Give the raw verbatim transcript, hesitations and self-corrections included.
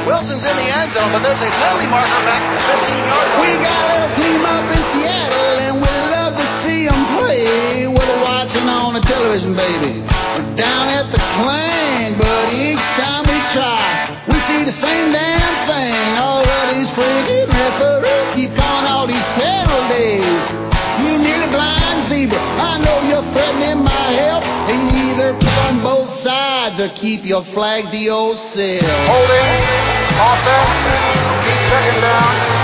Wilson's in the end zone, but there's a penalty marker back at the fifteen-yard line. We got a little team up in Seattle, and we love to see them play. We're watching on the television, baby. We're down at the Clang, but each time we try, we see the same damn thing. All of these friggin' referees keep calling all these penalties. You nearly blind zebra, I know you're threatening my help. You either kick on both sides or keep your flag to yourself. Holding, offense, second down.